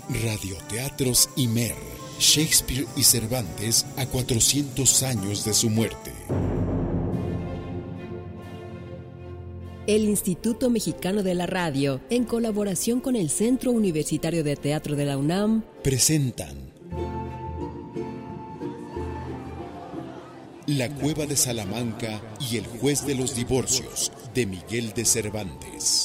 Radioteatros Imer, Shakespeare y Cervantes a 400 años de su muerte. El Instituto Mexicano de la Radio, en colaboración con el Centro Universitario de Teatro de la UNAM, presentan La Cueva de Salamanca y el Juez de los Divorcios, de Miguel de Cervantes.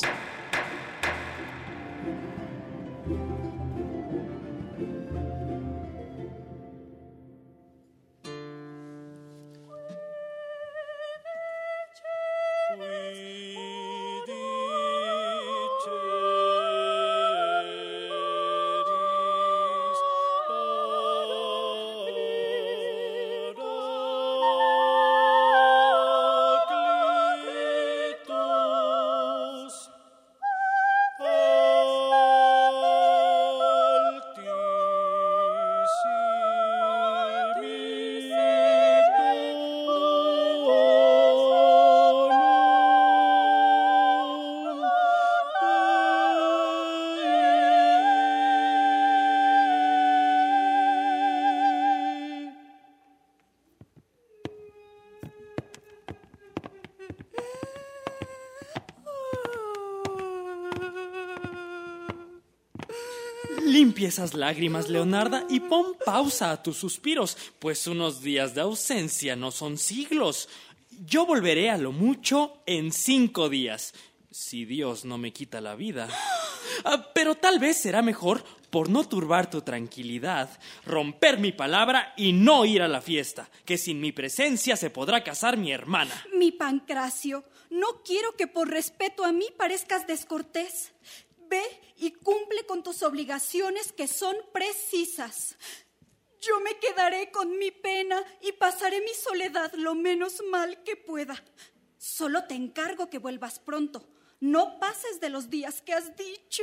Limpia esas lágrimas, Leonarda, y pon pausa a tus suspiros, pues unos días de ausencia no son siglos. Yo volveré a lo mucho en 5 días, si Dios no me quita la vida. Pero tal vez será mejor, por no turbar tu tranquilidad, romper mi palabra y no ir a la fiesta, que sin mi presencia se podrá casar mi hermana. Mi Pancracio, no quiero que por respeto a mí parezcas descortés. Ve y cumple con tus obligaciones, que son precisas. Yo me quedaré con mi pena y pasaré mi soledad lo menos mal que pueda. Solo te encargo que vuelvas pronto. No pases de los días que has dicho.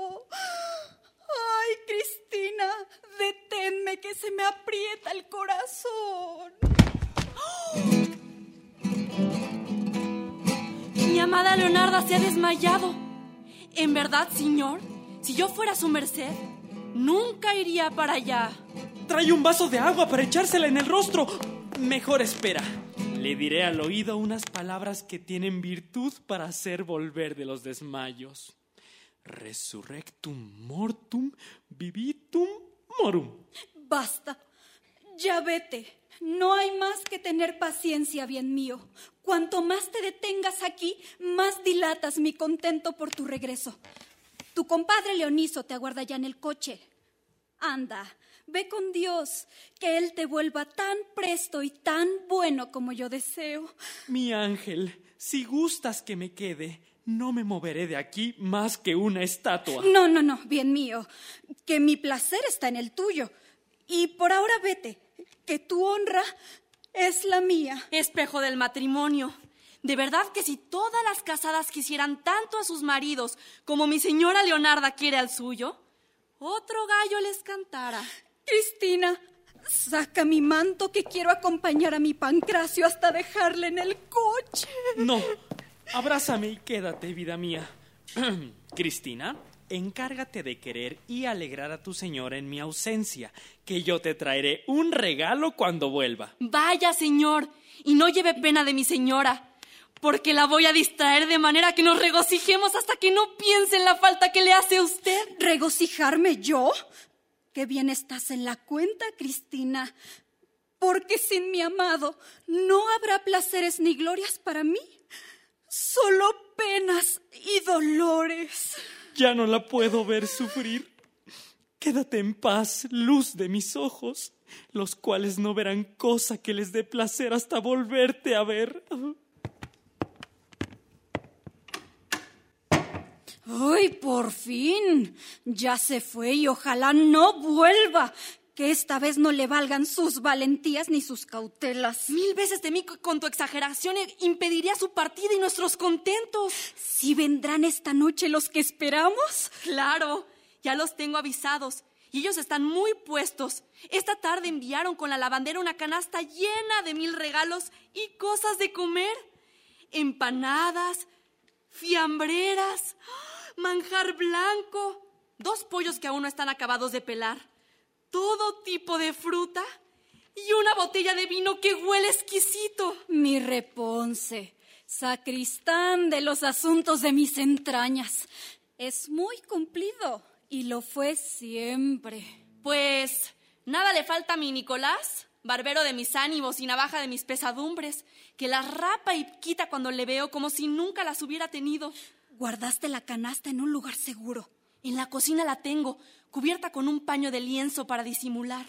Ay, Cristina, deténme, que se me aprieta el corazón. Mi amada Leonarda se ha desmayado. En verdad, señor, si yo fuera su merced, nunca iría para allá. Trae un vaso de agua para echársela en el rostro. Mejor espera. Le diré al oído unas palabras que tienen virtud para hacer volver de los desmayos. Resurrectum mortum vivitum morum. Basta, ya vete. No hay más que tener paciencia, bien mío. Cuanto más te detengas aquí, más dilatas mi contento por tu regreso. Tu compadre Leoniso te aguarda ya en el coche. Anda, ve con Dios, que él te vuelva tan presto y tan bueno como yo deseo. Mi ángel, si gustas que me quede, no me moveré de aquí más que una estatua. No, bien mío, que mi placer está en el tuyo. Y por ahora vete, que tu honra es la mía. Espejo del matrimonio. De verdad que si todas las casadas quisieran tanto a sus maridos como mi señora Leonarda quiere al suyo, otro gallo les cantara. Cristina, saca mi manto, que quiero acompañar a mi Pancracio hasta dejarle en el coche. No, abrázame y quédate, vida mía. Cristina, encárgate de querer y alegrar a tu señora en mi ausencia, que yo te traeré un regalo cuando vuelva. Vaya, señor, y no lleve pena de mi señora, porque la voy a distraer de manera que nos regocijemos hasta que no piense en la falta que le hace a usted. ¿Regocijarme yo? Qué bien estás en la cuenta, Cristina, porque sin mi amado no habrá placeres ni glorias para mí, solo penas y dolores. Ya no la puedo ver sufrir. Quédate en paz, luz de mis ojos, los cuales no verán cosa que les dé placer hasta volverte a ver. ¡Ay, por fin! Ya se fue y ojalá no vuelva, que esta vez no le valgan sus valentías ni sus cautelas. 1000 veces temí que con tu exageración impediría su partida y nuestros contentos. ¿Sí vendrán esta noche los que esperamos? Claro, ya los tengo avisados y ellos están muy puestos. Esta tarde enviaron con la lavandera una canasta llena de 1000 regalos y cosas de comer. Empanadas, fiambreras, manjar blanco, 2 pollos que aún no están acabados de pelar, todo tipo de fruta y una botella de vino que huele exquisito. Mi Reponce, sacristán de los asuntos de mis entrañas, es muy cumplido y lo fue siempre. Pues nada le falta a mi Nicolás, barbero de mis ánimos y navaja de mis pesadumbres, que las rapa y quita cuando le veo como si nunca las hubiera tenido. Guardaste la canasta en un lugar seguro. En la cocina la tengo, cubierta con un paño de lienzo para disimular.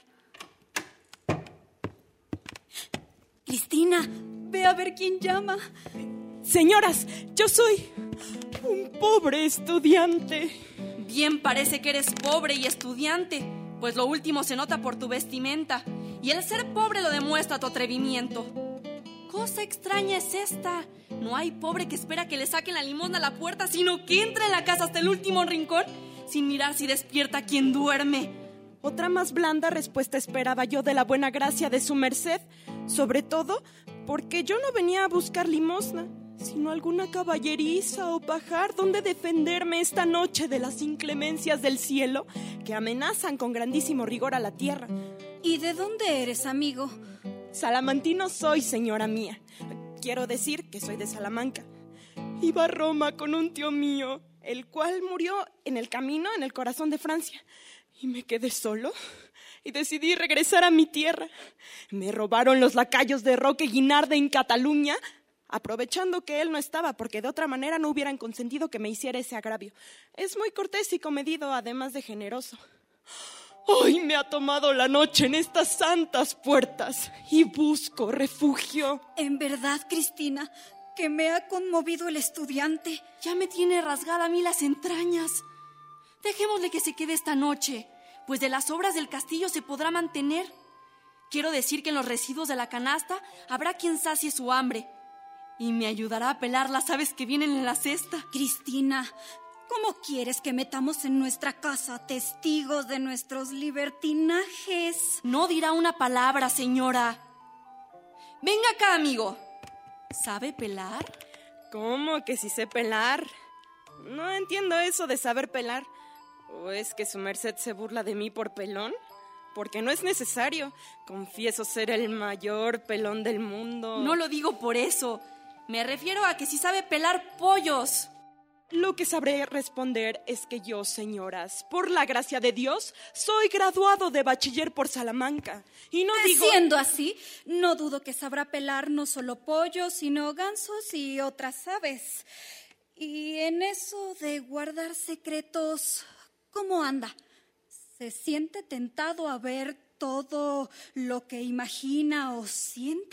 Cristina, ve a ver quién llama. Señoras, yo soy un pobre estudiante. Bien parece que eres pobre y estudiante, pues lo último se nota por tu vestimenta, y el ser pobre lo demuestra tu atrevimiento. Cosa extraña es esta. No hay pobre que espera que le saquen la limosna a la puerta, sino que entra en la casa hasta el último rincón, sin mirar si despierta quien duerme. Otra más blanda respuesta esperaba yo de la buena gracia de su merced, sobre todo porque yo no venía a buscar limosna, sino alguna caballeriza o pajar donde defenderme esta noche de las inclemencias del cielo que amenazan con grandísimo rigor a la tierra. ¿Y de dónde eres, amigo? Salamantino soy, señora mía. Quiero decir que soy de Salamanca. Iba a Roma con un tío mío, el cual murió en el camino en el corazón de Francia. Y me quedé solo y decidí regresar a mi tierra. Me robaron los lacayos de Roque Guinarda en Cataluña, aprovechando que él no estaba, porque de otra manera no hubieran consentido que me hiciera ese agravio. Es muy cortés y comedido, además de generoso. Hoy me ha tomado la noche en estas santas puertas y busco refugio. En verdad, Cristina, que me ha conmovido el estudiante. Ya me tiene rasgada a mí las entrañas. Dejémosle que se quede esta noche, pues de las obras del castillo se podrá mantener. Quiero decir que en los residuos de la canasta habrá quien sacie su hambre y me ayudará a pelar las aves que vienen en la cesta. Cristina, ¿cómo quieres que metamos en nuestra casa testigos de nuestros libertinajes? No dirá una palabra, señora. Venga acá, amigo. ¿Sabe pelar? ¿Cómo que si sé pelar? No entiendo eso de saber pelar. ¿O es que su merced se burla de mí por pelón? Porque no es necesario. Confieso ser el mayor pelón del mundo. No lo digo por eso. Me refiero a que si sabe pelar pollos. Lo que sabré responder es que yo, señoras, por la gracia de Dios, soy graduado de bachiller por Salamanca. Y no digo... Siendo así, no dudo que sabrá pelar no solo pollos, sino gansos y otras aves. Y en eso de guardar secretos, ¿cómo anda? ¿Se siente tentado a ver todo lo que imagina o siente?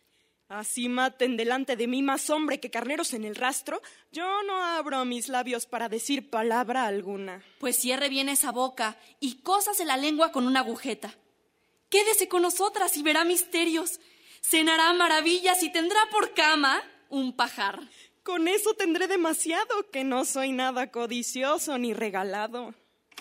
Así maten delante de mí más hombre que carneros en el rastro, yo no abro mis labios para decir palabra alguna. Pues cierre bien esa boca y cósase la lengua con una agujeta. Quédese con nosotras y verá misterios. Cenará maravillas y tendrá por cama un pajar. Con eso tendré demasiado, que no soy nada codicioso ni regalado.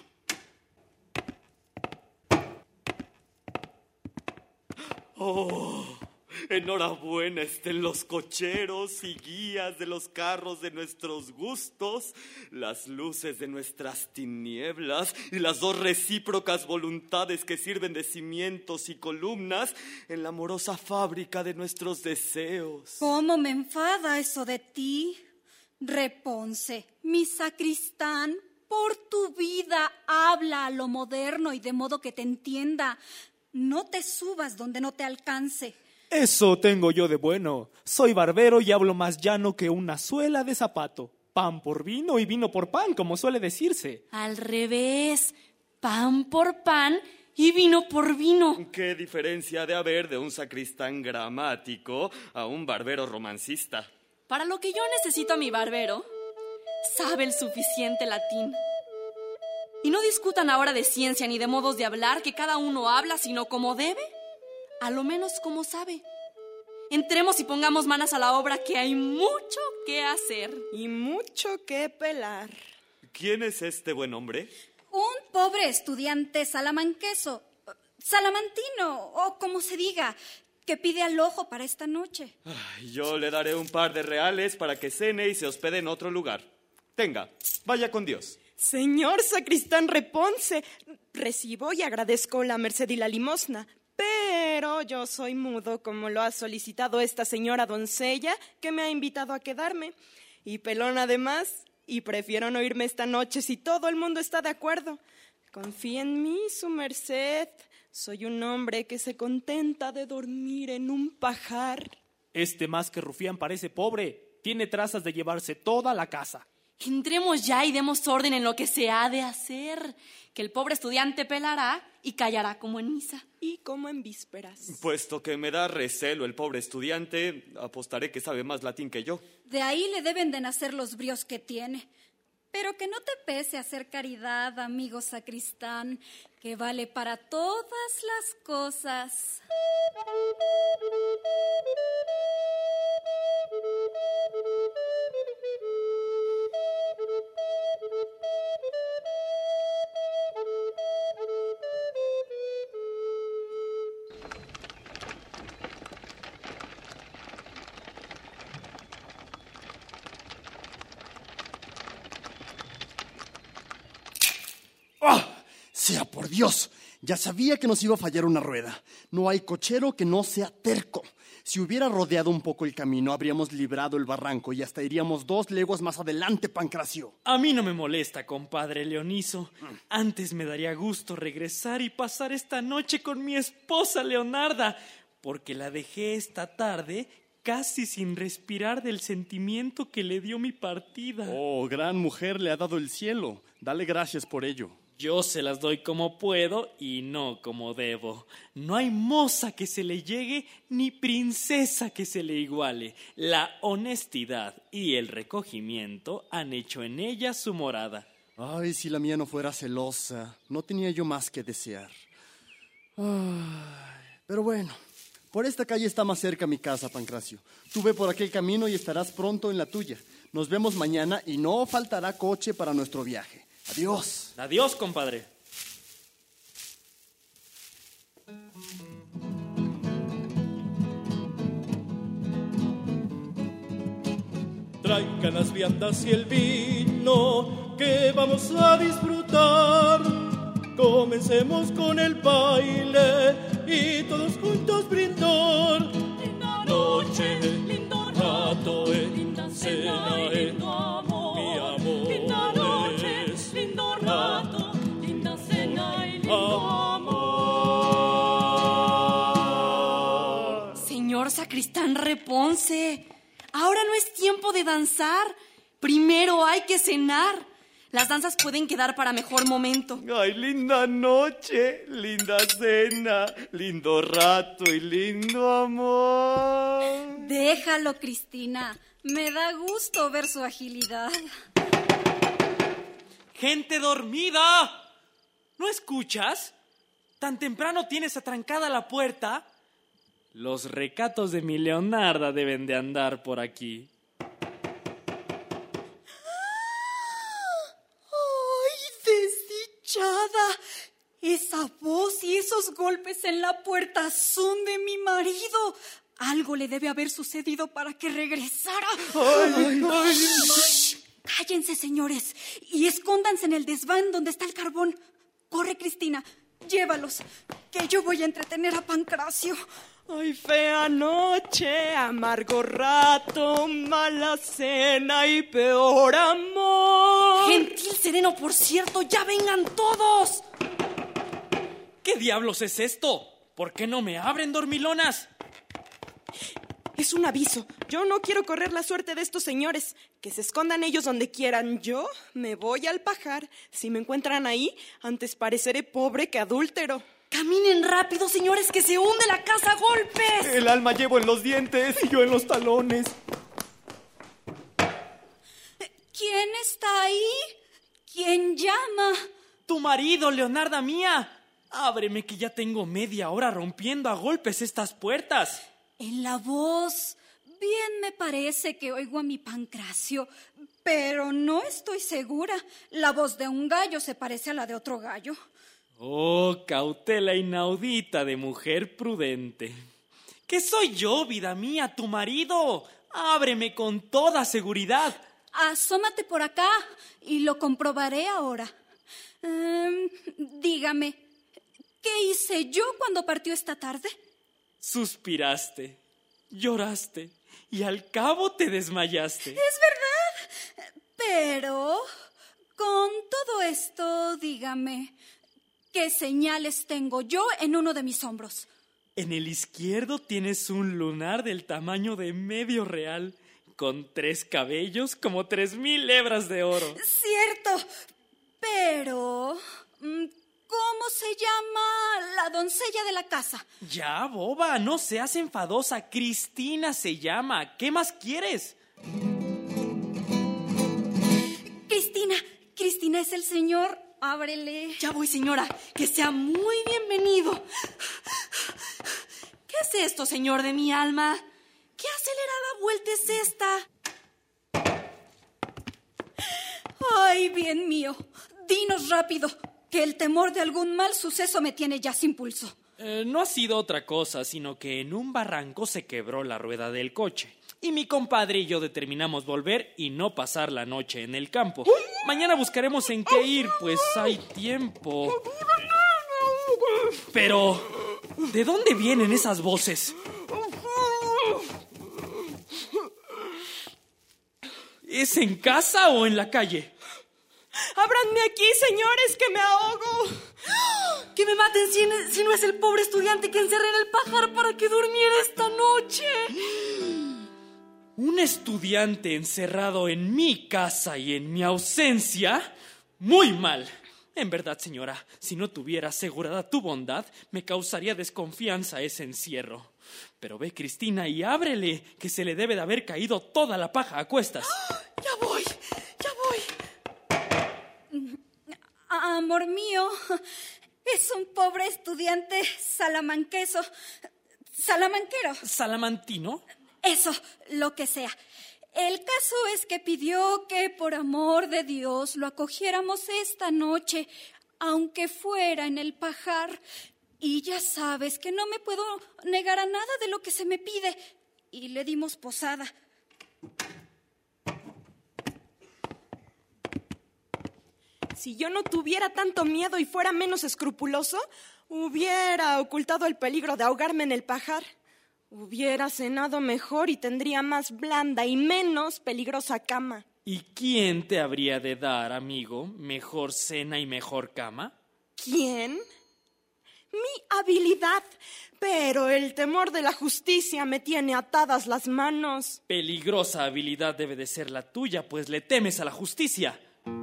¡Oh! Enhorabuena estén los cocheros y guías de los carros de nuestros gustos, las luces de nuestras tinieblas y las 2 recíprocas voluntades que sirven de cimientos y columnas en la amorosa fábrica de nuestros deseos. ¿Cómo me enfada eso de ti? Reponce, mi sacristán, por tu vida habla a lo moderno y de modo que te entienda. No te subas donde no te alcance. Eso tengo yo de bueno. Soy barbero y hablo más llano que una suela de zapato. Pan por vino y vino por pan, como suele decirse. Al revés, pan por pan y vino por vino. ¿Qué diferencia ha de haber de un sacristán gramático a un barbero romancista? Para lo que yo necesito a mi barbero, sabe el suficiente latín. Y no discutan ahora de ciencia ni de modos de hablar, que cada uno habla sino como debe, a lo menos como sabe. Entremos y pongamos manos a la obra, que hay mucho que hacer. Y mucho que pelar. ¿Quién es este buen hombre? Un pobre estudiante salamanqueso, salamantino, o como se diga, que pide alojo para esta noche. Yo le daré un par de reales para que cene y se hospede en otro lugar. Tenga, vaya con Dios. Señor sacristán Reponce, recibo y agradezco la merced y la limosna, pero yo soy mudo como lo ha solicitado esta señora doncella que me ha invitado a quedarme, y pelón además, y prefiero no irme esta noche si todo el mundo está de acuerdo. Confía en mí, su merced, soy un hombre que se contenta de dormir en un pajar. Este más que rufián parece pobre, tiene trazas de llevarse toda la casa. Entremos ya y demos orden en lo que se ha de hacer, que el pobre estudiante pelará y callará como en misa. Y como en vísperas. Puesto que me da recelo el pobre estudiante, apostaré que sabe más latín que yo. De ahí le deben de nacer los bríos que tiene. Pero que no te pese hacer caridad, amigo sacristán, que vale para todas las cosas. Sea por Dios, ya sabía que nos iba a fallar una rueda. No hay cochero que no sea terco. Si hubiera rodeado un poco el camino, habríamos librado el barranco y hasta iríamos 2 leguas más adelante, Pancracio. A mí no me molesta, compadre Leoniso. Antes me daría gusto regresar y pasar esta noche con mi esposa Leonarda, porque la dejé esta tarde casi sin respirar del sentimiento que le dio mi partida. Oh, gran mujer le ha dado el cielo. Dale gracias por ello. Yo se las doy como puedo y no como debo. No hay moza que se le llegue ni princesa que se le iguale. La honestidad y el recogimiento han hecho en ella su morada. Ay, si la mía no fuera celosa, no tenía yo más que desear. Ay, pero bueno, por esta calle está más cerca mi casa, Pancracio. Tú ve por aquel camino y estarás pronto en la tuya. Nos vemos mañana y no faltará coche para nuestro viaje. Adiós. Adiós, compadre. Traigan las viandas y el vino que vamos a disfrutar. Comencemos con el baile y todos juntos brindar. Linda noche, lindo rato, linda cena, lindo amor. Mi amor. Linda noche, lindo rato, linda cena y lindo amor. Señor sacristán Reponce, ahora no es tiempo de danzar. Primero hay que cenar. Las danzas pueden quedar para mejor momento. Ay, linda noche, linda cena, lindo rato y lindo amor. Déjalo, Cristina. Me da gusto ver su agilidad. ¡Gente dormida! ¿No escuchas? ¿Tan temprano tienes atrancada la puerta? Los recatos de mi Leonarda deben de andar por aquí. Esa voz y esos golpes en la puerta son de mi marido. Algo le debe haber sucedido para que regresara. Shh. Cállense, señores, y escóndanse en el desván donde está el carbón. Corre, Cristina, llévalos, que yo voy a entretener a Pancracio. Ay, fea noche, amargo rato, mala cena y peor amor. Gentil sereno, por cierto, ya vengan todos. ¿Qué diablos es esto? ¿Por qué no me abren, dormilonas? Es un aviso. Yo no quiero correr la suerte de estos señores. Que se escondan ellos donde quieran. Yo me voy al pajar. Si me encuentran ahí, antes pareceré pobre que adúltero. Caminen rápido, señores, que se hunde la casa a golpes. El alma llevo en los dientes y yo en los talones. ¿Quién está ahí? ¿Quién llama? Tu marido, Leonarda mía. Ábreme, que ya tengo media hora rompiendo a golpes estas puertas. En la voz, bien me parece que oigo a mi Pancracio, pero no estoy segura. La voz de un gallo se parece a la de otro gallo. Oh, cautela inaudita de mujer prudente. ¿Qué soy yo, vida mía, tu marido? Ábreme con toda seguridad. asómate por acá y lo comprobaré ahora. Dígame, ¿qué hice yo cuando partió esta tarde? Suspiraste, lloraste y al cabo te desmayaste. Es verdad, pero con todo esto, dígame, ¿qué señales tengo yo en uno de mis hombros? En el izquierdo tienes un lunar del tamaño de medio real, con 3 cabellos como 3,000 hebras de oro. Cierto, pero ¿cómo se llama la doncella de la casa? Ya, boba, no seas enfadosa. Cristina se llama. ¿Qué más quieres? Cristina es el señor. Ábrele. Ya voy, señora. Que sea muy bienvenido. ¿Qué es esto, señor de mi alma? ¿Qué acelerada vuelta es esta? Ay, bien mío. Dinos rápido, que el temor de algún mal suceso me tiene ya sin pulso. No ha sido otra cosa, sino que en un barranco se quebró la rueda del coche. Y mi compadre y yo determinamos volver y no pasar la noche en el campo. Mañana buscaremos en qué ir, pues hay tiempo. Pero, ¿de dónde vienen esas voces? ¿Es en casa o en la calle? ¡Ábranme aquí, señores, que me ahogo! ¡Que me maten si no es el pobre estudiante que encerré en el pajar para que durmiera esta noche! ¿Un estudiante encerrado en mi casa y en mi ausencia? ¡Muy mal! En verdad, señora, si no tuviera asegurada tu bondad, me causaría desconfianza ese encierro. Pero ve, Cristina, y ábrele, que se le debe de haber caído toda la paja a cuestas. ¡Ya voy! Amor mío, es un pobre estudiante salamanquero. ¿Salamantino? Eso, lo que sea. El caso es que pidió que por amor de Dios lo acogiéramos esta noche, aunque fuera en el pajar. Y ya sabes que no me puedo negar a nada de lo que se me pide. Y le dimos posada. Si yo no tuviera tanto miedo y fuera menos escrupuloso, hubiera ocultado el peligro de ahogarme en el pajar. Hubiera cenado mejor y tendría más blanda y menos peligrosa cama. ¿Y quién te habría de dar, amigo, mejor cena y mejor cama? ¿Quién? Mi habilidad, pero el temor de la justicia me tiene atadas las manos. Peligrosa habilidad debe de ser la tuya, pues le temes a la justicia.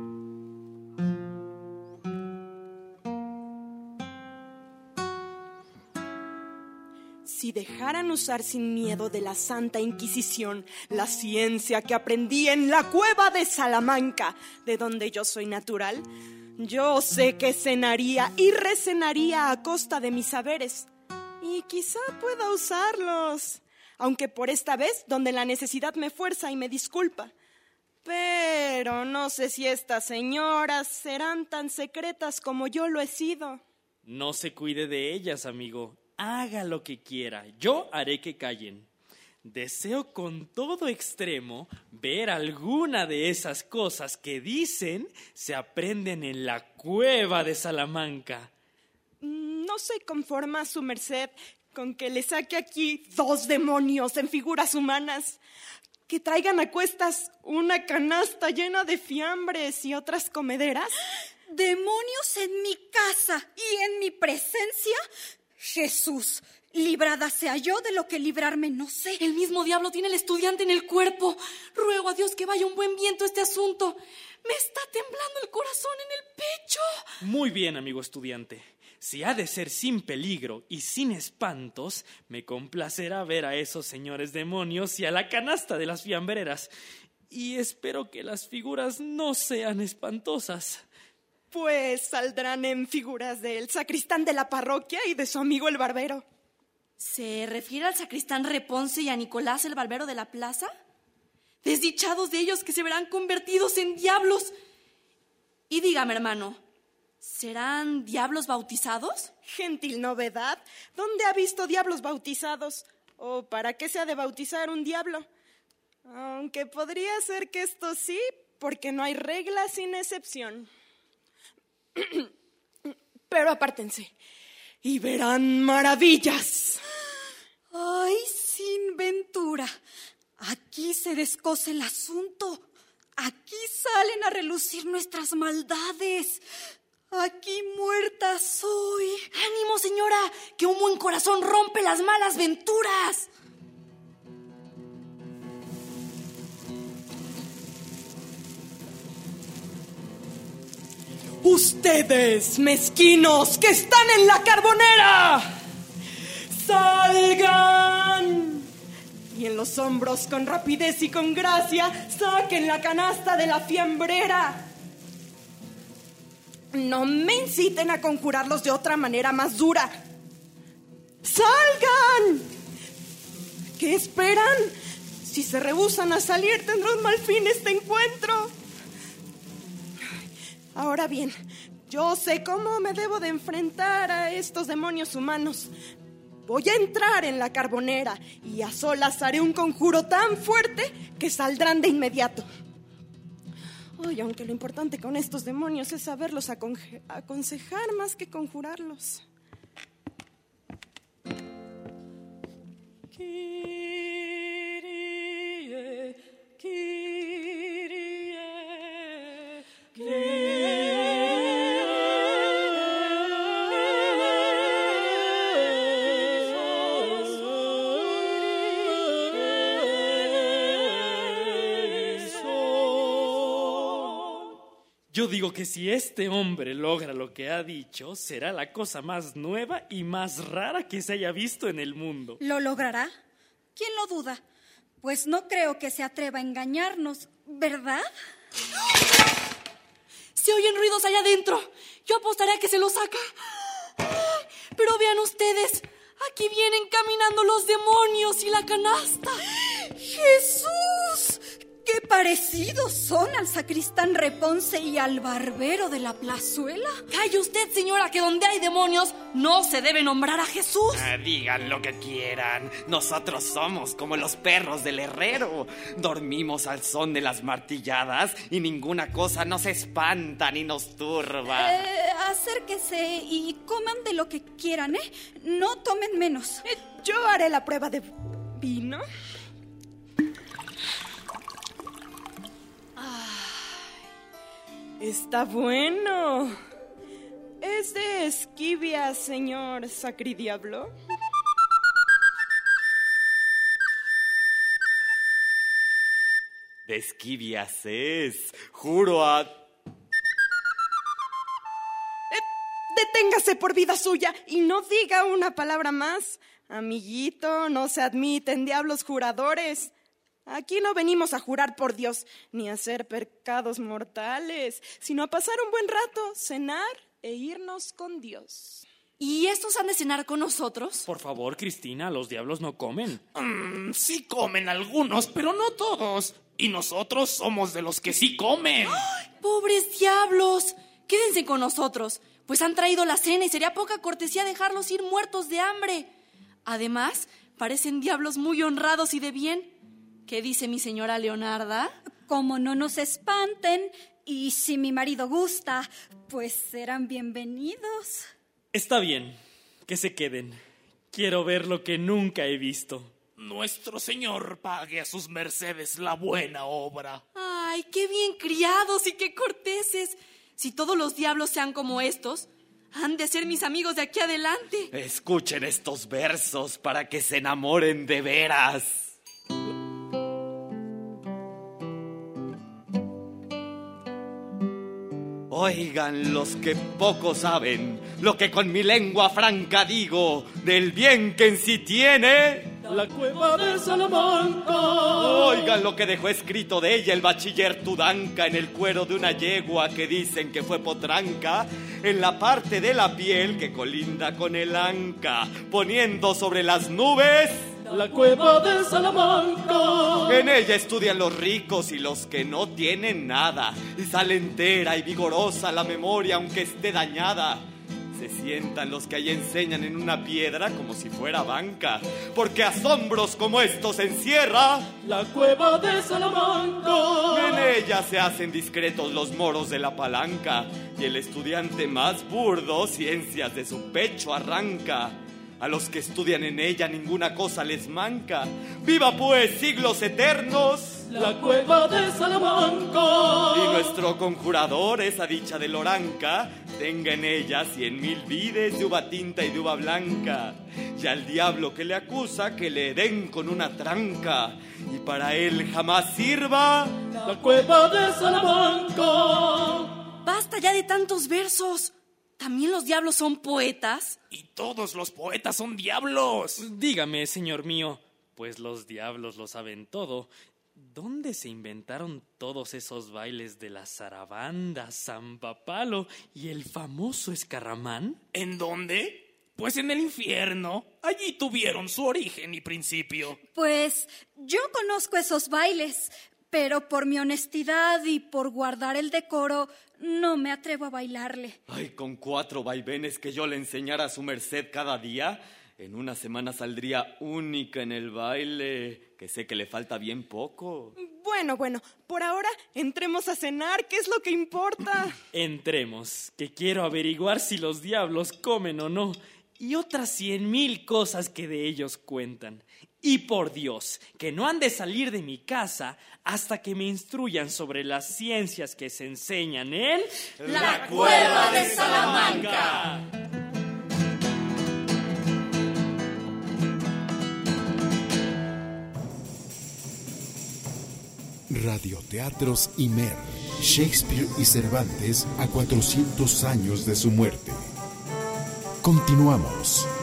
Si dejaran usar sin miedo de la Santa Inquisición la ciencia que aprendí en la cueva de Salamanca, de donde yo soy natural, yo sé que cenaría y recenaría a costa de mis saberes. Y quizá pueda usarlos, aunque por esta vez donde la necesidad me fuerza y me disculpa. Pero no sé si estas señoras serán tan secretas como yo lo he sido. No se cuide de ellas, amigo. Haga lo que quiera, yo haré que callen. Deseo con todo extremo ver alguna de esas cosas que dicen se aprenden en la cueva de Salamanca. ¿No se conforma su merced con que le saque aquí 2 demonios en figuras humanas? ¿Que traigan a cuestas una canasta llena de fiambres y otras comederas? ¿Demonios en mi casa y en mi presencia? Jesús, librada sea yo de lo que librarme no sé. El mismo diablo tiene el estudiante en el cuerpo. Ruego a Dios que vaya un buen viento este asunto. Me está temblando el corazón en el pecho. Muy bien, amigo estudiante. Si ha de ser sin peligro y sin espantos, me complacerá ver a esos señores demonios y a la canasta de las fiambreras. Y espero que las figuras no sean espantosas. Pues saldrán en figuras del sacristán de la parroquia y de su amigo el barbero. ¿Se refiere al sacristán Reponce y a Nicolás el barbero de la plaza? Desdichados de ellos que se verán convertidos en diablos. Y dígame, hermano, ¿serán diablos bautizados? Gentil novedad. ¿Dónde ha visto diablos bautizados? ¿O para qué se ha de bautizar un diablo? Aunque podría ser que esto sí, porque no hay regla sin excepción. Pero apártense y verán maravillas. ¡Ay, sin ventura! Aquí se descoce el asunto. Aquí salen a relucir nuestras maldades. Aquí muerta soy. ¡Ánimo, señora! ¡Que un buen corazón rompe las malas venturas! Ustedes, mezquinos, que están en la carbonera, ¡salgan! Y en los hombros, con rapidez y con gracia, saquen la canasta de la fiambrera. No me inciten a conjurarlos de otra manera más dura. ¡Salgan! ¿Qué esperan? Si se rehúsan a salir, tendrá un mal fin este encuentro. Ahora bien, yo sé cómo me debo de enfrentar a estos demonios humanos. Voy a entrar en la carbonera y a solas haré un conjuro tan fuerte que saldrán de inmediato. Ay, aunque lo importante con estos demonios es saberlos aconsejar más que conjurarlos. Kyrie, Kyrie, Kyrie. Yo digo que si este hombre logra lo que ha dicho, será la cosa más nueva y más rara que se haya visto en el mundo. ¿Lo logrará? ¿Quién lo duda? Pues no creo que se atreva a engañarnos, ¿verdad? Se oyen ruidos allá adentro. Yo apostaré a que se lo saca. Pero vean ustedes, aquí vienen caminando los demonios y la canasta. ¡Jesús! ¡Qué parecidos son al sacristán Reponce y al barbero de la plazuela! Calle usted, señora, que donde hay demonios no se debe nombrar a Jesús. Digan lo que quieran. Nosotros somos como los perros del herrero. Dormimos al son de las martilladas y ninguna cosa nos espanta ni nos turba. Acérquese y coman de lo que quieran, ¿eh? No tomen menos. Yo haré la prueba de vino. Está bueno. ¿Es de Esquivia, señor Sacridiablo? De Esquivias es. Juro a... Deténgase por vida suya y no diga una palabra más. Amiguito, no se admiten diablos juradores. Aquí no venimos a jurar por Dios, ni a hacer pecados mortales, sino a pasar un buen rato, cenar e irnos con Dios. ¿Y estos han de cenar con nosotros? Por favor, Cristina, los diablos no comen. Sí comen algunos, pero no todos. Y nosotros somos de los que sí comen. ¡Ay, pobres diablos! Quédense con nosotros, pues han traído la cena y sería poca cortesía dejarlos ir muertos de hambre. Además, parecen diablos muy honrados y de bien. ¿Qué dice mi señora Leonarda? Como no nos espanten, y si mi marido gusta, pues serán bienvenidos. Está bien, que se queden. Quiero ver lo que nunca he visto. Nuestro Señor pague a sus mercedes la buena obra. ¡Ay, qué bien criados y qué corteses! Si todos los diablos sean como estos, han de ser mis amigos de aquí adelante. Escuchen estos versos para que se enamoren de veras. Oigan los que poco saben, lo que con mi lengua franca digo, del bien que en sí tiene la cueva de Salamanca. Oigan lo que dejó escrito de ella el bachiller Tudanca en el cuero de una yegua que dicen que fue potranca, en la parte de la piel que colinda con el anca, poniendo sobre las nubes la cueva de Salamanca. En ella estudian los ricos y los que no tienen nada, y sale entera y vigorosa la memoria aunque esté dañada. Se sientan los que allí enseñan en una piedra como si fuera banca, porque asombros como estos encierra la cueva de Salamanca. En ella se hacen discretos los moros de la palanca, y el estudiante más burdo ciencias de su pecho arranca. A los que estudian en ella ninguna cosa les manca. ¡Viva pues siglos eternos la cueva de Salamanca! Y nuestro conjurador, esa dicha de Loranca, tenga en ella 100,000 vides de uva tinta y de uva blanca. Y al diablo que le acusa que le den con una tranca, y para él jamás sirva la cueva de Salamanca. Basta ya de tantos versos. ¿También los diablos son poetas? Y todos los poetas son diablos. Dígame, señor mío, pues los diablos lo saben todo. ¿Dónde se inventaron todos esos bailes de la zarabanda, San Papalo y el famoso escarramán? ¿En dónde? Pues en el infierno. Allí tuvieron su origen y principio. Pues yo conozco esos bailes, pero por mi honestidad y por guardar el decoro, no me atrevo a bailarle. Ay, con 4 vaivenes que yo le enseñara a su merced cada día, en una semana saldría única en el baile, que sé que le falta bien poco. Bueno, por ahora entremos a cenar, ¿qué es lo que importa? Entremos, que quiero averiguar si los diablos comen o no, y otras 100,000 cosas que de ellos cuentan. Y por Dios, que no han de salir de mi casa hasta que me instruyan sobre las ciencias que se enseñan en la cueva de Salamanca. Radioteatros Imer, Shakespeare y Cervantes a 400 años de su muerte. Continuamos.